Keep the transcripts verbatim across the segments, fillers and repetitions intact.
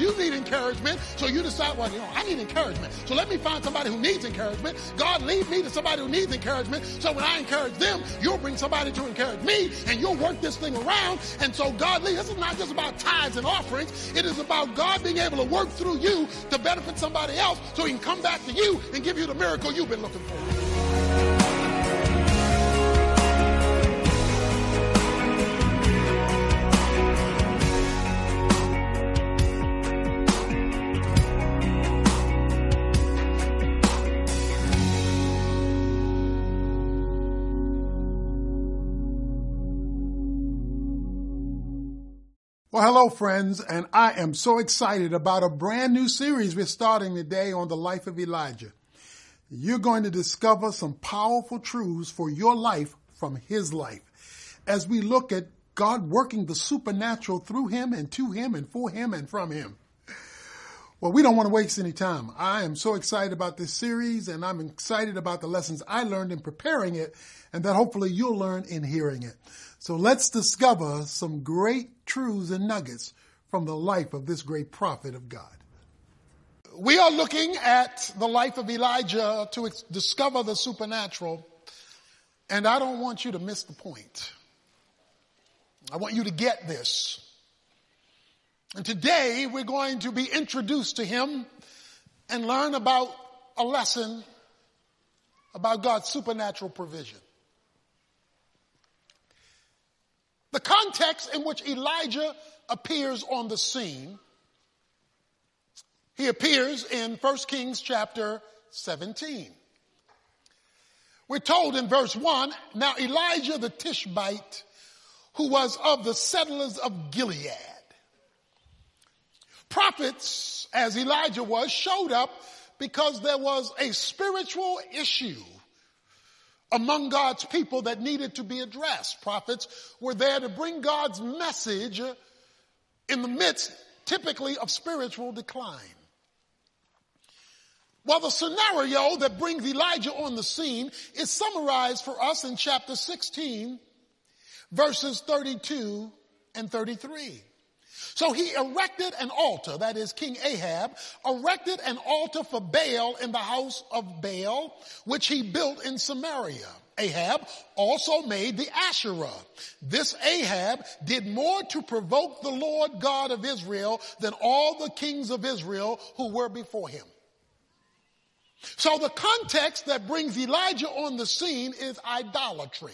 you need encouragement, so you decide, well, you know, I need encouragement. So let me find somebody who needs encouragement. God, lead me to somebody who needs encouragement. So when I encourage them, you'll bring somebody to encourage me, and you'll work this thing around. And so God, lead. This is not just about tithes and offerings. It is about God being able to work through you to benefit somebody else so he can come back to you and give you the miracle you've been looking for. Well, hello, friends, and I am so excited about a brand new series we're starting today on the life of Elijah. You're going to discover some powerful truths for your life from his life as we look at God working the supernatural through him and to him and for him and from him. Well, we don't want to waste any time. I am so excited about this series, and I'm excited about the lessons I learned in preparing it and that hopefully you'll learn in hearing it. So let's discover some great truths and nuggets from the life of this great prophet of God. We are looking at the life of Elijah to ex- discover the supernatural, and I don't want you to miss the point. I want you to get this. And today we're going to be introduced to him and learn about a lesson about God's supernatural provision. The context in which Elijah appears on the scene, he appears in First Kings chapter seventeen. We're told in verse one, now Elijah the Tishbite, who was of the settlers of Gilead. Prophets, as Elijah was, showed up because there was a spiritual issue among God's people that needed to be addressed. Prophets were there to bring God's message in the midst, typically, of spiritual decline. Well, the scenario that brings Elijah on the scene is summarized for us in chapter sixteen, verses thirty-two and thirty-three. So he erected an altar, that is King Ahab, erected an altar for Baal in the house of Baal, which he built in Samaria. Ahab also made the Asherah. This Ahab did more to provoke the Lord God of Israel than all the kings of Israel who were before him. So the context that brings Elijah on the scene is idolatry.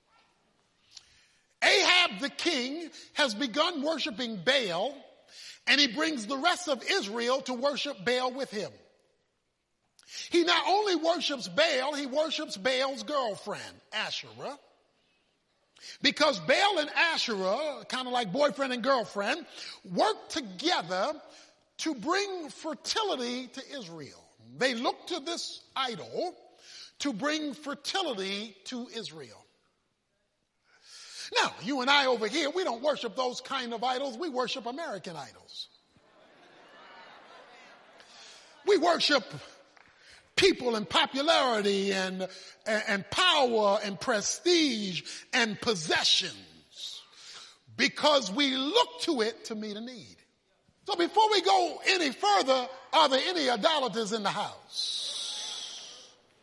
Ahab the king has begun worshiping Baal, and he brings the rest of Israel to worship Baal with him. He not only worships Baal, he worships Baal's girlfriend, Asherah. Because Baal and Asherah, kind of like boyfriend and girlfriend, work together to bring fertility to Israel. They look to this idol to bring fertility to Israel. Now, you and I over here, we don't worship those kind of idols. We worship American idols. We worship people and popularity and, and, and power and prestige and possessions because we look to it to meet a need. So before we go any further, are there any idolaters in the house?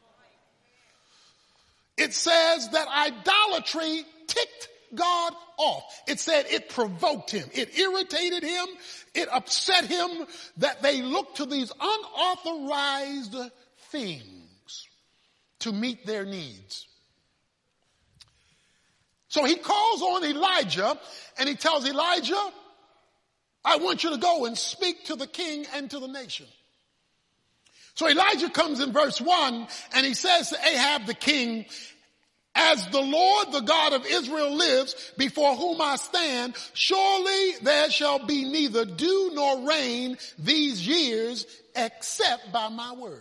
It says that idolatry ticked God off. It said it provoked him. It irritated him. It upset him that they looked to these unauthorized things to meet their needs. So he calls on Elijah and he tells Elijah, I want you to go and speak to the king and to the nation. So Elijah comes in verse one and he says to Ahab the king, as the Lord, the God of Israel lives, before whom I stand, surely there shall be neither dew nor rain these years except by my word.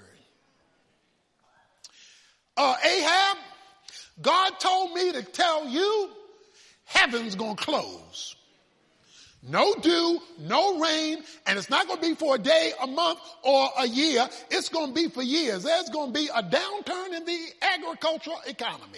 Uh, Ahab, God told me to tell you, heaven's going to close. No dew, no rain, and it's not going to be for a day, a month, or a year. It's going to be for years. There's going to be a downturn in the agricultural economy.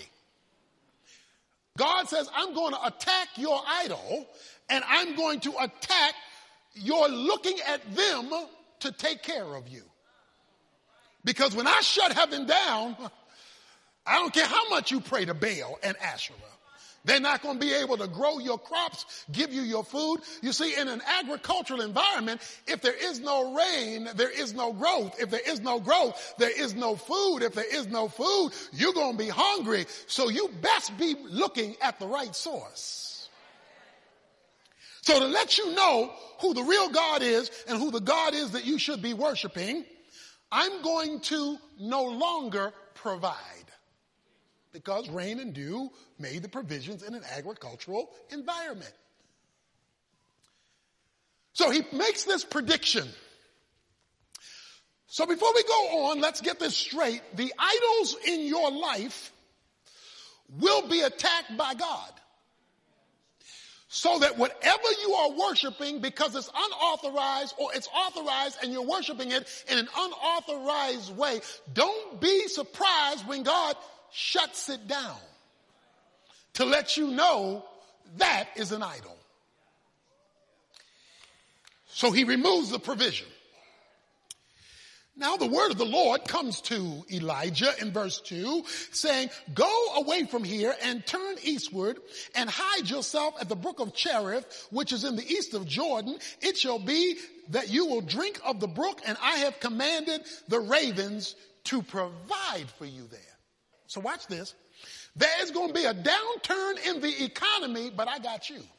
God says, I'm going to attack your idol, and I'm going to attack you're looking at them to take care of you. Because when I shut heaven down, I don't care how much you pray to Baal and Asherah. They're not going to be able to grow your crops, give you your food. You see, in an agricultural environment, if there is no rain, there is no growth. If there is no growth, there is no food. If there is no food, you're going to be hungry. So you best be looking at the right source. So to let you know who the real God is and who the God is that you should be worshiping, I'm going to no longer provide. Because rain and dew made the provisions in an agricultural environment. So he makes this prediction. So before we go on, let's get this straight. The idols in your life will be attacked by God. So that whatever you are worshiping, because it's unauthorized or it's authorized and you're worshiping it in an unauthorized way, don't be surprised when God shuts it down to let you know that is an idol. So he removes the provision. Now the word of the Lord comes to Elijah in verse two, saying, go away from here and turn eastward and hide yourself at the brook of Cherith, which is in the east of Jordan. It shall be that you will drink of the brook, and I have commanded the ravens to provide for you there. So watch this. There is going to be a downturn in the economy, but I got you.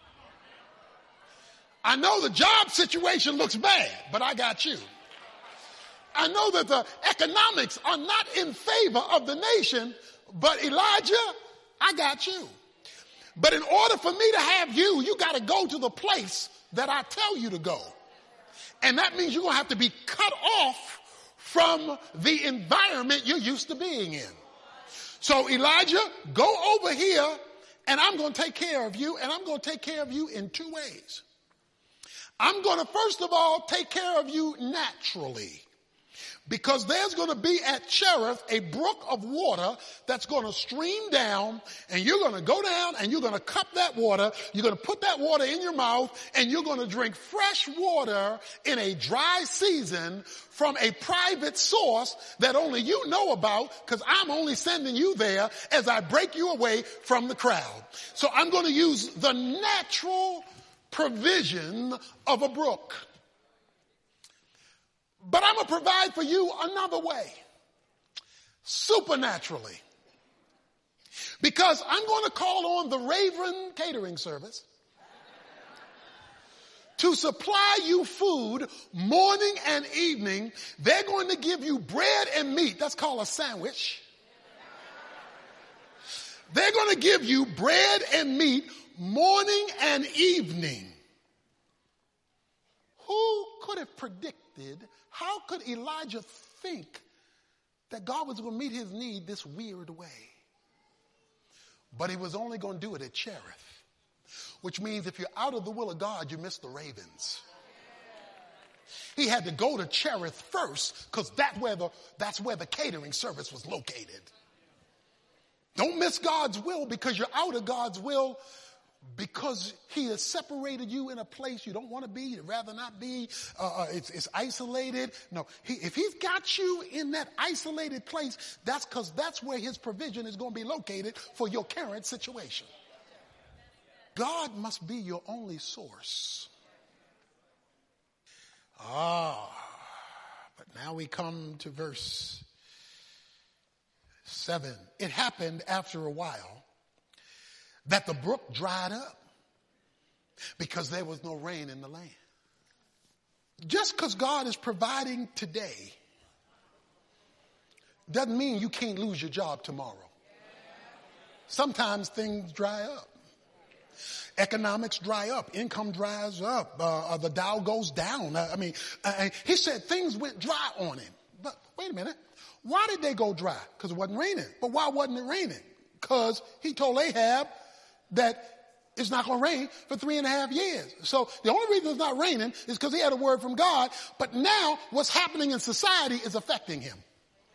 I know the job situation looks bad, but I got you. I know that the economics are not in favor of the nation, but Elijah, I got you. But in order for me to have you, you got to go to the place that I tell you to go. And that means you're going to have to be cut off from the environment you're used to being in. So Elijah, go over here and I'm going to take care of you, and I'm going to take care of you in two ways. I'm going to first of all take care of you naturally. Because there's going to be at Cherith a brook of water that's going to stream down, and you're going to go down and you're going to cup that water. You're going to put that water in your mouth, and you're going to drink fresh water in a dry season from a private source that only you know about, because I'm only sending you there as I break you away from the crowd. So I'm going to use the natural provision of a brook. But I'm going to provide for you another way, supernaturally. Because I'm going to call on the Raven Catering Service to supply you food morning and evening. They're going to give you bread and meat. That's called a sandwich. They're going to give you bread and meat morning and evening. Who could have predicted? How could Elijah think that God was going to meet his need this weird way? But he was only going to do it at Cherith, which means if you're out of the will of God, you miss the ravens. He had to go to Cherith first, because that where the, that's where the catering service was located. Don't miss God's will because you're out of God's will, because he has separated you in a place you don't want to be, you'd rather not be, uh, it's, it's isolated. No, he, if he's got you in that isolated place, that's because that's where his provision is going to be located for your current situation. God must be your only source. Ah, but now we come to verse seven. It happened after a while that the brook dried up because there was no rain in the land. Just because God is providing today doesn't mean you can't lose your job tomorrow. Sometimes things dry up. Economics dry up. Income dries up. Uh, the Dow goes down. Uh, I mean, uh, he said things went dry on him. But wait a minute. Why did they go dry? Because it wasn't raining. But why wasn't it raining? Because he told Ahab that it's not going to rain for three and a half years. So the only reason it's not raining is because he had a word from God. But now what's happening in society is affecting him.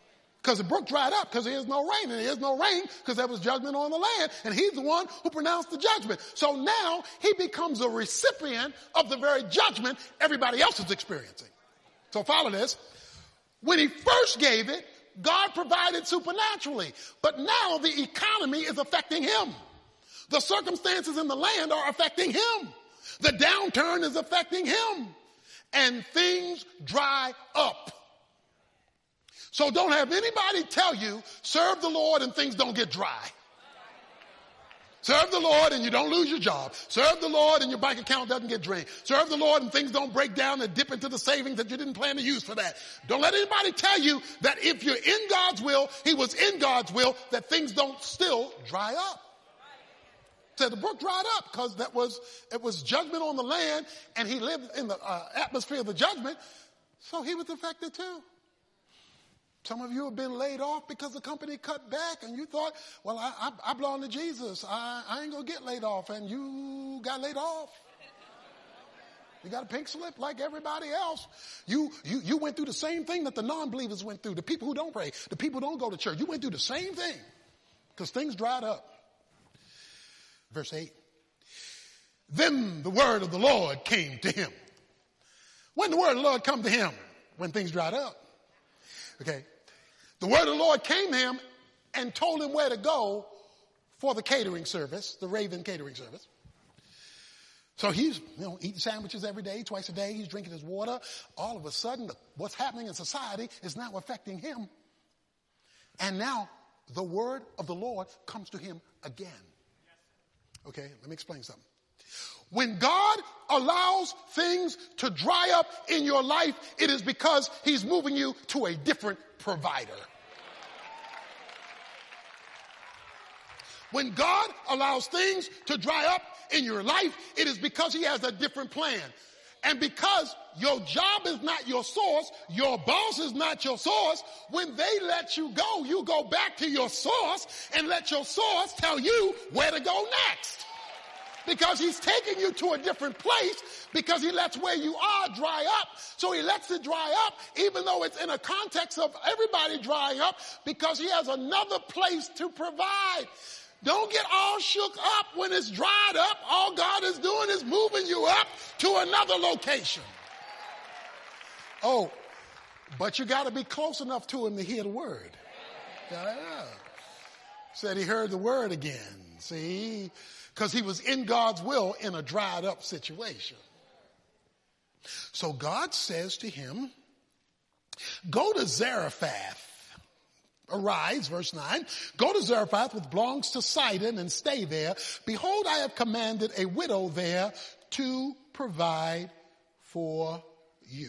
Because the brook dried up because there is no rain, and there is no rain because there was judgment on the land, and he's the one who pronounced the judgment. So now he becomes a recipient of the very judgment everybody else is experiencing. So follow this. When he first gave it, God provided supernaturally, but now the economy is affecting him. The circumstances in the land are affecting him. The downturn is affecting him, and things dry up. So don't have anybody tell you, serve the Lord and things don't get dry. Serve the Lord and you don't lose your job. Serve the Lord and your bank account doesn't get drained. Serve the Lord and things don't break down and dip into the savings that you didn't plan to use for that. Don't let anybody tell you that if you're in God's will, he was in God's will, that things don't still dry up. So the brook dried up because that was, it was judgment on the land, and he lived in the uh, atmosphere of the judgment. So he was affected too. Some of you have been laid off because the company cut back, and you thought, well, I, I, I belong to Jesus. I, I ain't going to get laid off, and you got laid off. You got a pink slip like everybody else. You, you, you went through the same thing that the non-believers went through, the people who don't pray, the people who don't go to church. You went through the same thing because things dried up. Verse eight. Then the word of the Lord came to him. When the word of the Lord come to him? When things dried up. Okay. The word of the Lord came to him and told him where to go for the catering service, the Raven catering service. So he's, you know, eating sandwiches every day, twice a day. He's drinking his water. All of a sudden, what's happening in society is now affecting him. And now the word of the Lord comes to him again. Okay, let me explain something. When God allows things to dry up in your life, it is because he's moving you to a different provider. When God allows things to dry up in your life, it is because he has a different plan. And because your job is not your source, your boss is not your source, when they let you go, you go back to your source and let your source tell you where to go next. Because he's taking you to a different place, because he lets where you are dry up. So he lets it dry up, even though it's in a context of everybody drying up, because he has another place to provide. Don't get all shook up when it's dried up. All God is doing is moving you up to another location. Oh, but you got to be close enough to him to hear the word. Yeah. Said he heard the word again. See? Because he was in God's will in a dried up situation. So God says to him, go to Zarephath. Arise, verse nine, go to Zarephath, which belongs to Sidon, and stay there. Behold, I have commanded a widow there to provide for you.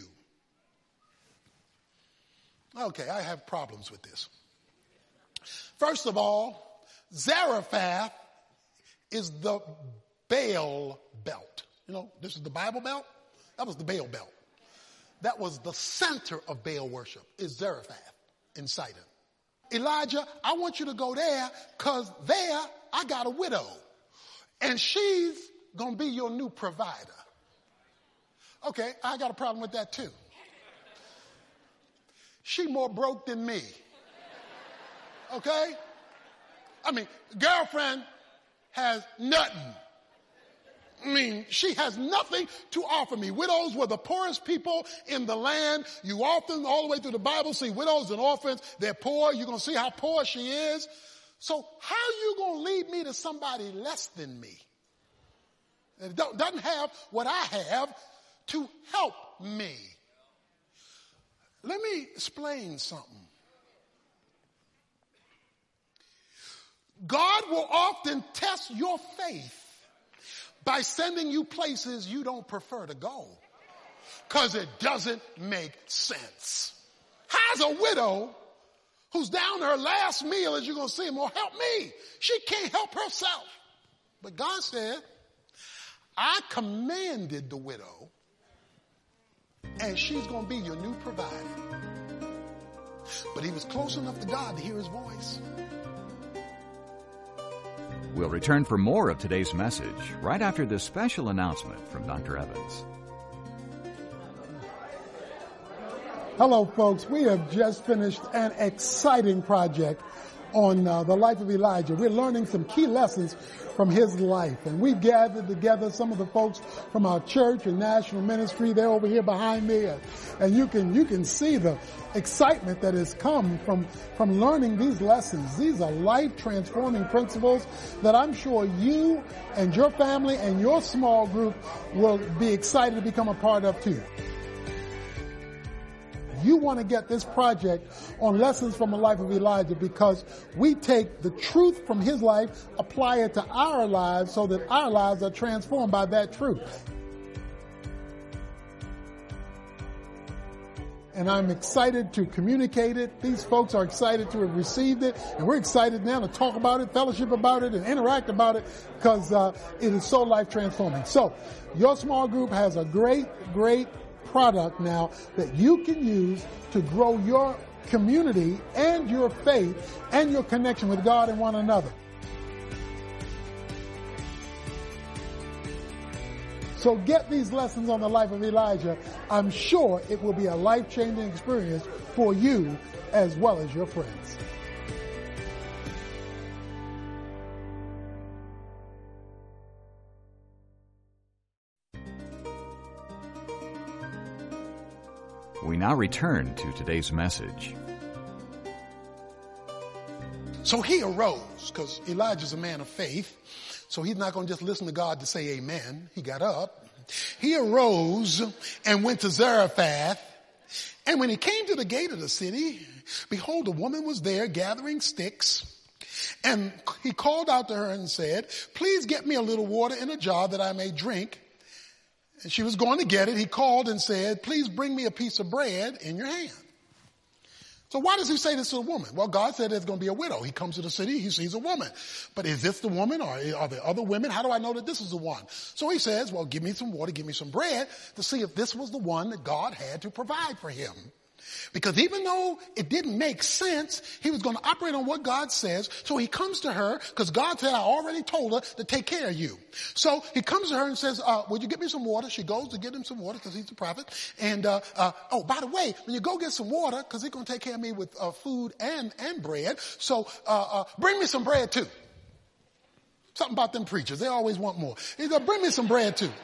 Okay, I have problems with this. First of all, Zarephath is the Baal belt. You know, this is the Bible belt. That was the Baal belt. That was the center of Baal worship, is Zarephath in Sidon. Elijah, I want you to go there because there I got a widow and she's going to be your new provider. Okay, I got a problem with that too. She more broke than me. Okay? I mean, girlfriend has nothing. I mean, she has nothing to offer me. Widows were the poorest people in the land. You often, all the way through the Bible, see widows and orphans. They're poor. You're going to see how poor she is. So how are you going to lead me to somebody less than me? That doesn't have what I have to help me. Let me explain something. God will often test your faith by sending you places you don't prefer to go, because it doesn't make sense. How's a widow who's down to her last meal, as you're going to see, will help me? She can't help herself. But God said, I commanded the widow, and she's going to be your new provider. But he was close enough to God to hear his voice. We'll return for more of today's message right after this special announcement from Doctor Evans. Hello, folks. We have just finished an exciting project on uh, the life of Elijah. We're learning some key lessons from his life. And we've gathered together some of the folks from our church and national ministry. They're over here behind me. And you can, you can see the excitement that has come from, from learning these lessons. These are life-transforming principles that I'm sure you and your family and your small group will be excited to become a part of too. You want to get this project on lessons from the life of Elijah because we take the truth from his life, apply it to our lives so that our lives are transformed by that truth. And I'm excited to communicate it. These folks are excited to have received it. And we're excited now to talk about it, fellowship about it, and interact about it because uh, it is so life transforming. So your small group has a great, great product now that you can use to grow your community and your faith and your connection with God and one another. So get these lessons on the life of Elijah. I'm sure it will be a life-changing experience for you as well as your friends. We now return to today's message. So he arose, because Elijah's a man of faith, so he's not going to just listen to God to say amen. He got up. He arose and went to Zarephath. And when he came to the gate of the city, behold, a woman was there gathering sticks. And he called out to her and said, please get me a little water in a jar that I may drink. And she was going to get it. He called and said, please bring me a piece of bread in your hand. So why does he say this to the woman? Well, God said there's going to be a widow. He comes to the city, he sees a woman. But is this the woman or are there other women? How do I know that this is the one? So he says, well, give me some water, give me some bread to see if this was the one that God had to provide for him. Because even though it didn't make sense, he was going to operate on what God says. So he comes to her because God said, I already told her to take care of you. So he comes to her and says, uh, would you get me some water? She goes to get him some water because he's the prophet. And, uh, uh, oh, by the way, when you go get some water, because he's going to take care of me with uh, food and, and bread. So, uh, uh, bring me some bread too. Something about them preachers. They always want more. He's going to bring me some bread too.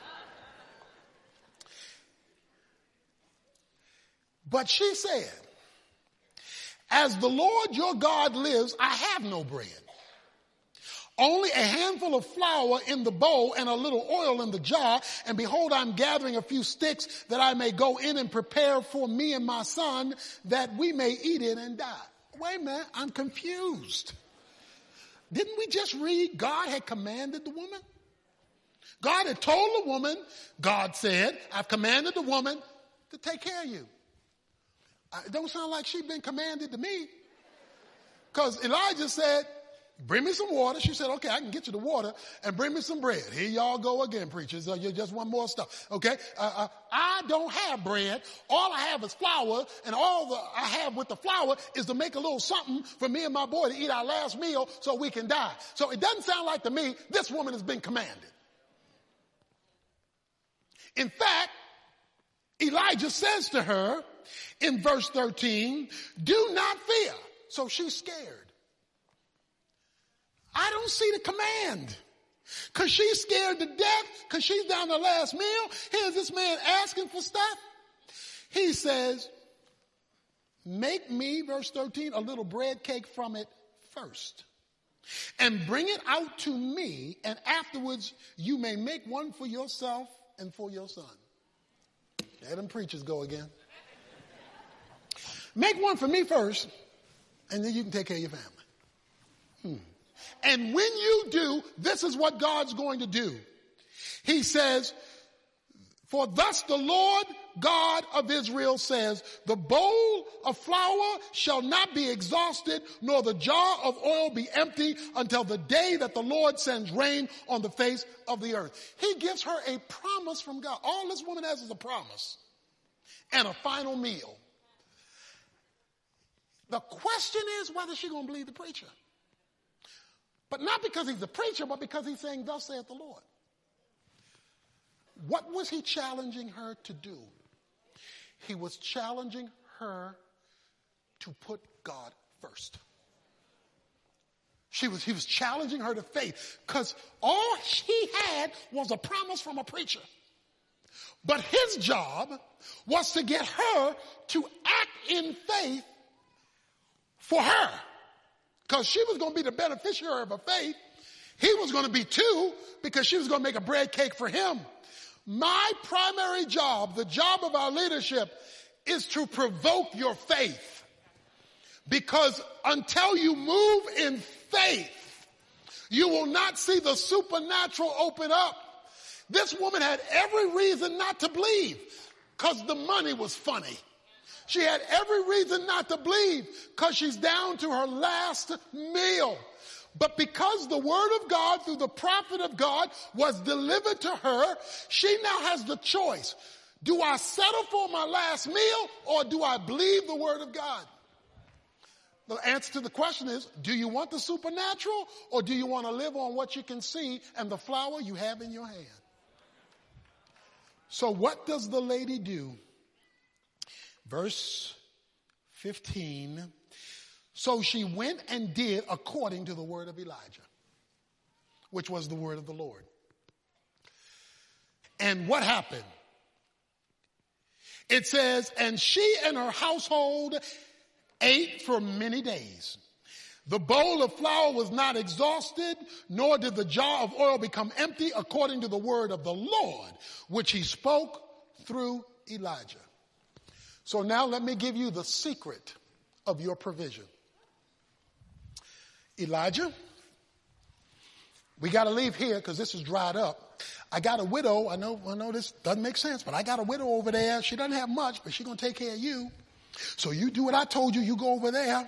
But she said, as the Lord your God lives, I have no bread. Only a handful of flour in the bowl and a little oil in the jar. And behold, I'm gathering a few sticks that I may go in and prepare for me and my son that we may eat it and die. Wait a minute, I'm confused. Didn't we just read God had commanded the woman? God had told the woman, God said, I've commanded the woman to take care of you. It don't sound like she'd been commanded to me. Because Elijah said, bring me some water. She said, okay, I can get you the water and bring me some bread. Here y'all go again, preachers. Uh, you just want more stuff. Okay. Uh, uh, I don't have bread. All I have is flour, and all the, I have with the flour is to make a little something for me and my boy to eat our last meal so we can die. So it doesn't sound like to me this woman has been commanded. In fact, Elijah says to her in verse thirteen, do not fear. So she's scared. I don't see the command. Because she's scared to death, because she's down to the last meal. Here's this man asking for stuff. He says, make me, verse thirteen, a little bread cake from it first. And bring it out to me, and afterwards you may make one for yourself and for your son. There them preachers go again. Make one for me first, and then you can take care of your family. Hmm. And when you do, this is what God's going to do. He says, for thus the Lord God of Israel says, the bowl of flour shall not be exhausted, nor the jar of oil be empty until the day that the Lord sends rain on the face of the earth. He gives her a promise from God. All this woman has is a promise and a final meal. The question is whether she's going to believe the preacher. But not because he's the preacher, but because he's saying, thus saith the Lord. What was he challenging her to do? He was challenging her to put God first. She was, he was challenging her to faith because all he had was a promise from a preacher. But his job was to get her to act in faith for her, because she was going to be the beneficiary of her faith. He was going to be too, because she was going to make a bread cake for him. My primary job, the job of our leadership, is to provoke your faith. Because until you move in faith, you will not see the supernatural open up. This woman had every reason not to believe because the money was funny. She had every reason not to believe because she's down to her last meal. But because the word of God through the prophet of God was delivered to her, she now has the choice. Do I settle for my last meal or do I believe the word of God? The answer to the question is, do you want the supernatural or do you want to live on what you can see and the flour you have in your hand? So what does the lady do? Verse fifteen. So she went and did according to the word of Elijah, which was the word of the Lord. And what happened? It says, and she and her household ate for many days. The bowl of flour was not exhausted, nor did the jar of oil become empty, according to the word of the Lord, which he spoke through Elijah. So now let me give you the secret of your provision. Elijah, we got to leave here because this is dried up. I got a widow. I know, I know this doesn't make sense, but I got a widow over there. She doesn't have much, but she's going to take care of you. So you do what I told you. You go over there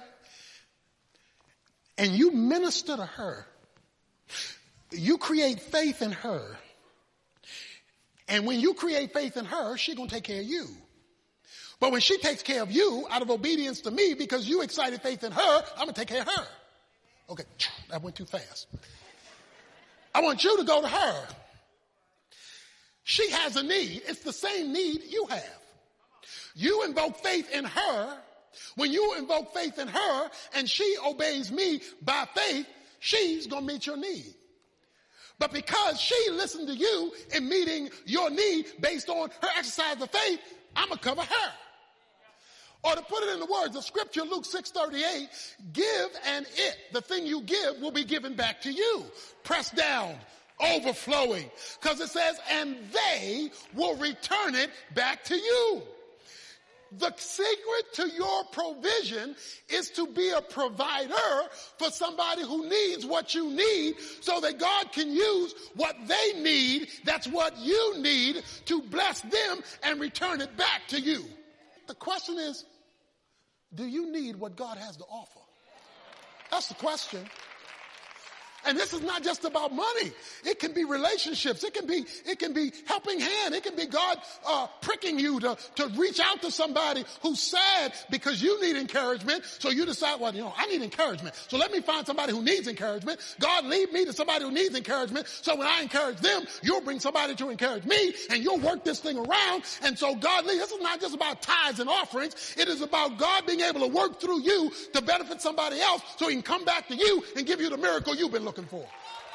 and you minister to her. You create faith in her. And when you create faith in her, she's going to take care of you. But when she takes care of you out of obedience to me because you excited faith in her, I'm going to take care of her. Okay, that went too fast. I want you to go to her. She has a need. It's the same need you have. You invoke faith in her. When you invoke faith in her and she obeys me by faith, she's going to meet your need. But because she listened to you in meeting your need based on her exercise of faith, I'm going to cover her. Or to put it in the words of scripture, Luke six thirty-eight, give and it, the thing you give, will be given back to you. Pressed down, overflowing. Because it says, and they will return it back to you. The secret to your provision is to be a provider for somebody who needs what you need so that God can use what they need, that's what you need, to bless them and return it back to you. The question is, do you need what God has to offer? That's the question. And this is not just about money. It can be relationships. It can be, it can be helping hand. It can be God uh, pricking you to, to reach out to somebody who's sad because you need encouragement. So you decide, well, you know, I need encouragement. So let me find somebody who needs encouragement. God, lead me to somebody who needs encouragement. So when I encourage them, you'll bring somebody to encourage me and you'll work this thing around. And so God, this is not just about tithes and offerings. It is about God being able to work through you to benefit somebody else so he can come back to you and give you the miracle you've been looking for.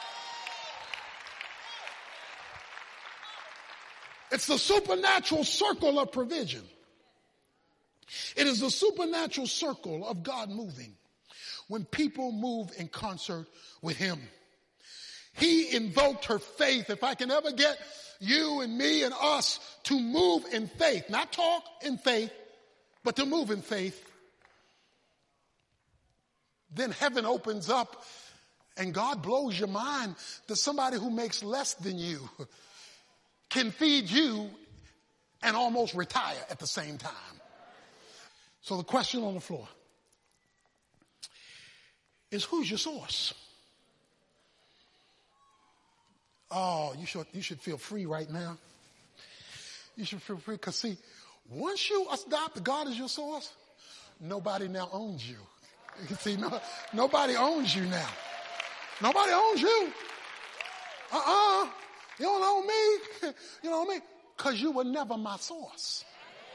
It's the supernatural circle of provision. It is the supernatural circle of God moving when people move in concert with him. He invoked her faith. If I can ever get you and me and us to move in faith, not talk in faith, but to move in faith, then heaven opens up and God blows your mind that somebody who makes less than you can feed you and almost retire at the same time. So the question on the floor is, who's your source? Oh, you should, you should feel free right now. You should feel free because, see, once you adopt God as your source, nobody now owns you. You can see, no, nobody owns you now. Nobody owns you. Uh-uh. You don't own me. You don't own me. Because you were never my source.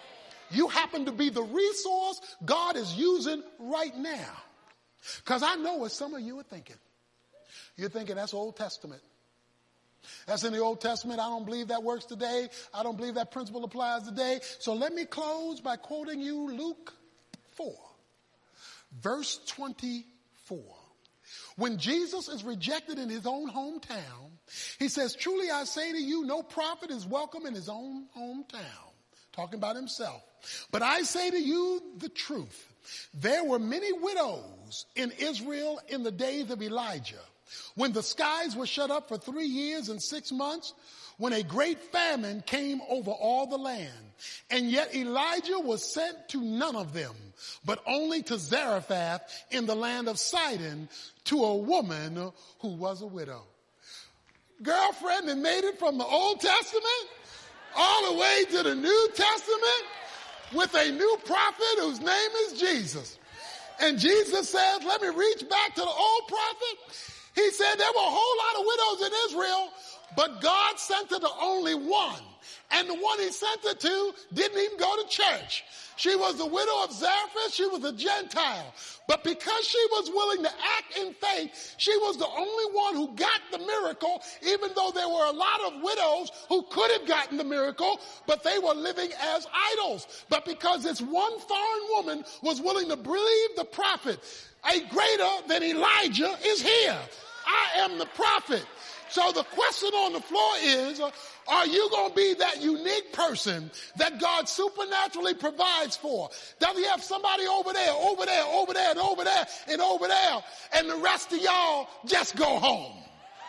You happen to be the resource God is using right now. Because I know what some of you are thinking. You're thinking that's Old Testament. That's in the Old Testament. I don't believe that works today. I don't believe that principle applies today. So let me close by quoting you Luke four, verse twenty-four. When Jesus is rejected in his own hometown, he says, truly I say to you, no prophet is welcome in his own hometown. Talking about himself. But I say to you the truth. There were many widows in Israel in the days of Elijah, when the skies were shut up for three years and six months, when a great famine came over all the land. And yet Elijah was sent to none of them, but only to Zarephath in the land of Sidon, to a woman who was a widow. Girlfriend that made it from the Old Testament all the way to the New Testament with a new prophet whose name is Jesus. And Jesus says, let me reach back to the old prophet. He said there were a whole lot of widows in Israel, but God sent her to only one. And the one he sent her to didn't even go to church. She was the widow of Zarephath. She was a Gentile. But because she was willing to act in faith, she was the only one who got the miracle, even though there were a lot of widows who could have gotten the miracle, but they were living as idols. But because this one foreign woman was willing to believe the prophet, a greater than Elijah is here. I am the prophet. So the question on the floor is, are you going to be that unique person that God supernaturally provides for? Does he have somebody over there, over there, over there, and over there, and over there, and the rest of y'all just go home?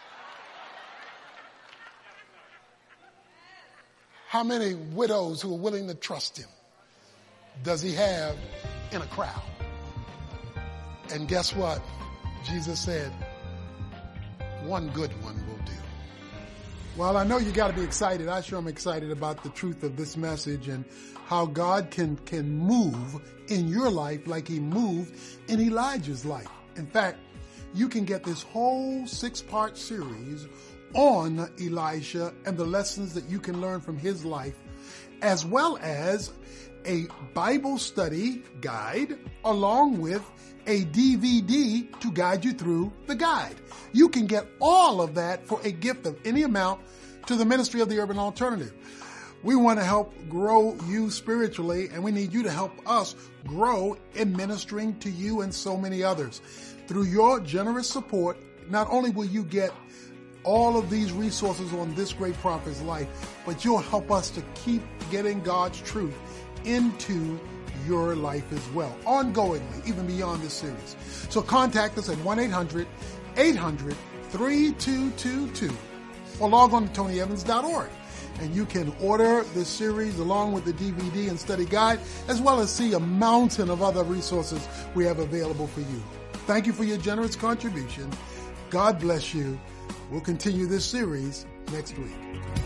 How many widows who are willing to trust him does he have in a crowd? And guess what? Jesus said, one good one will do. Well, I know you got to be excited. I sure am excited about the truth of this message and how God can, can move in your life like he moved in Elijah's life. In fact, you can get this whole six-part series on Elisha and the lessons that you can learn from his life, as well as a Bible study guide along with a D V D to guide you through the guide. You can get all of that for a gift of any amount to the Ministry of the Urban Alternative. We want to help grow you spiritually, and we need you to help us grow in ministering to you and so many others. Through your generous support, not only will you get all of these resources on this great prophet's life, but you'll help us to keep getting God's truth into your life as well, ongoingly, even beyond this series. So contact us at one eight hundred eight hundred three two two two or log on to tony evans dot org. And you can order this series along with the D V D and study guide, as well as see a mountain of other resources we have available for you. Thank you for your generous contribution. God bless you. We'll continue this series next week.